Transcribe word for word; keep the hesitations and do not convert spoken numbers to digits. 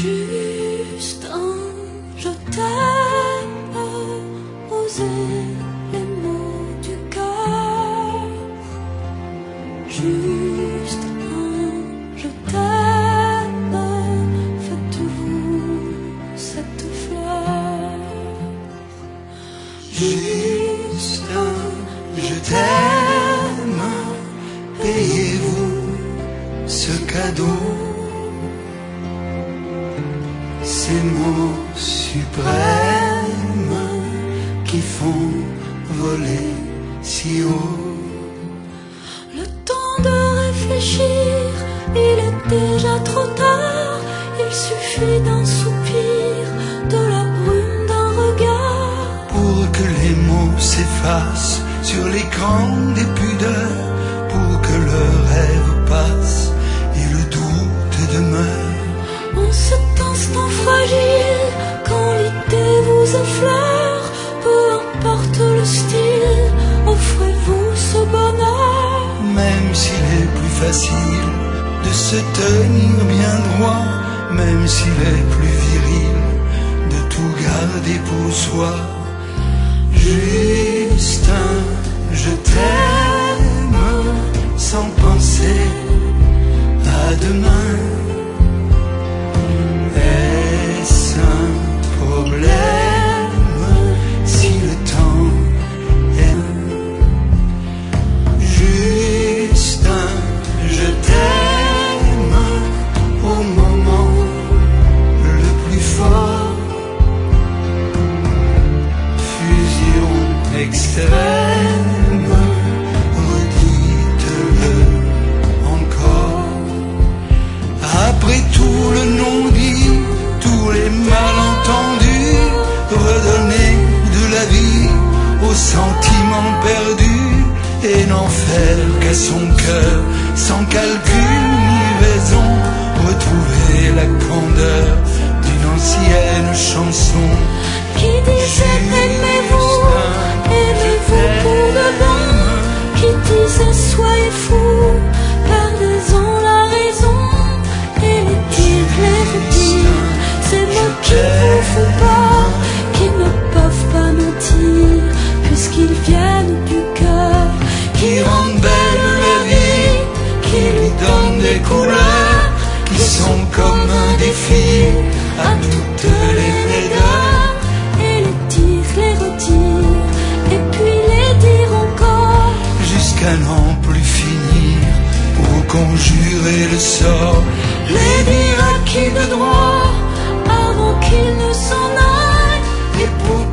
Juste un je t'aime, oser les mots du cœur. Juste un je t'aime, faites-vous cette fleur. Juste un je t'aime, payez-vous ce cadeau. Ces mots suprêmes qui font voler si haut. Le temps de réfléchir, il est déjà trop tard. Il suffit d'un soupir, de la brume d'un regard, pour que les mots s'effacent sur l'écran des pudeurs, pour que le rêve passe et le doute demeure. En cet instant fragile, quand l'idée vous effleure, peu importe le style, offrez-vous ce bonheur. Même s'il est plus facile de se tenir bien droit, même s'il est plus viril de tout garder pour soi. Juste un je t'aime sans penser à demain. Est-ce un problème si le temps est juste un je t'aime au moment le plus fort? Fusion extrême, redites-le encore. Après tout le non-dit, tous les malentendus, redonner de la vie aux sentiments perdus, et n'en faire qu'à son cœur, sans calcul ni raison, retrouver la candeur d'une ancienne chanson. Qui disait aimez-vous, aimez-vous pour de bon, qui disait soyez fous, perdez-en la raison. Et les dire, les redire, ces mots qui vous font peur, qui ne peuvent pas mentir, puisqu'ils viennent du cœur, Qui rendent belle la vie, qui lui donnent des couleurs, qui sont comme un défi à toutes les laideurs. et les dire, les redire, et puis les dire encore, Jusqu'à n'en plus finir, pour conjurer le sort, les dire à qui de droit, avant qu'ils ne s'en aillent, et pour